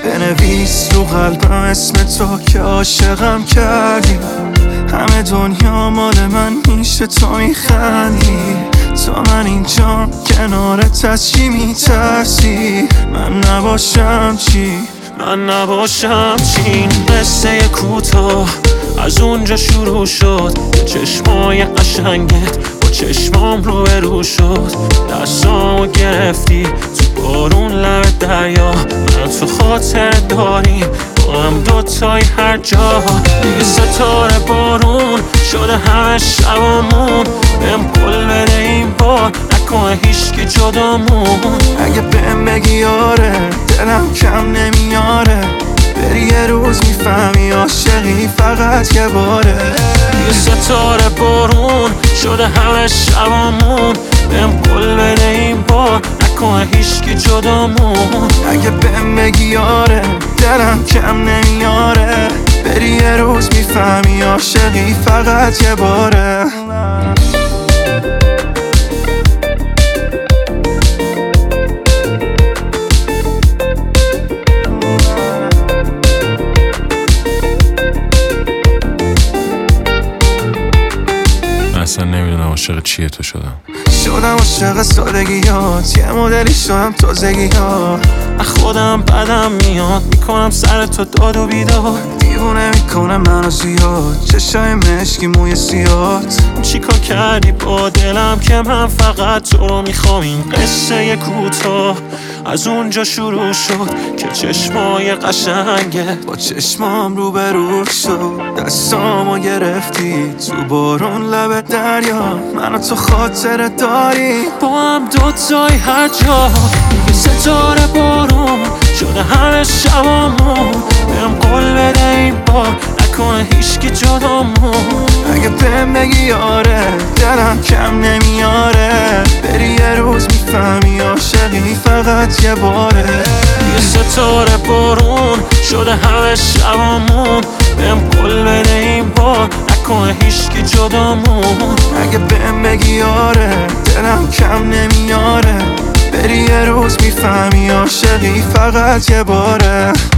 بنویس رو قلبم اسم تو که عاشقم کردی. همه دنیا مال من میشه تو میخندی. تا من اینجام کنارت از چی میترسی؟ من نباشم چی؟ من نباشم چی؟ این قصه کوتاه از اونجا شروع شد که چشمای قشنگت با چشمام رو شد. دستامو گرفتی تو بارون لب دریا، من تو خاطر داریم با هم دوتای هر جا. دیگه ستاره بارون شده همه شبامون، بهم قول بده این بار نکنه هیچکی جدامون. اگه بهم بگی آره دلم کم نمیاره، بری یه روز میفهمی عاشقی فقط یه باره. یه ستاره بارون شده همه شبامون، بهم قول بده این بار نکنه هیچکی جدامون. اگه بهم بگی آره دلم کم نمیاره، بری یه روز میفهمی عاشقی فقط یه باره. اصلا نمیدونم عاشق چیه تو شدم عاشق سادگیات، یه مدلی شدم تازگیات. خودم بدم میاد میکنم سر تو داد و بیداد، دیوونه میکنه منو زیاد چشای مشکی موی سیات. چیکار کردی با دلم که من فقط تو رو میخوام؟ این قصه کوتاه از اونجا شروع شد که چشمای قشنگت با چشمام روبرو شد. دستامو گرفتی تو بارون لب دریا، منو تو خاطر داری با هم دوتای هر جا. دیگه ستاره بارون شده همه شبامون، بهم قول بده این بار نکنه هیچکی جدامون. اگه بهم بگی آره دلم کم نمیاره، بری یه روز میفهمی عاشقی فقط یه باره. یه ستاره بارون شده همه شبامون، بهم قول بده این بار نکنه هیچکی جدامون. اگه بهم بگی آره دلم کم نمیاره، بری یه روز میفهمی عاشقی فقط یه باره.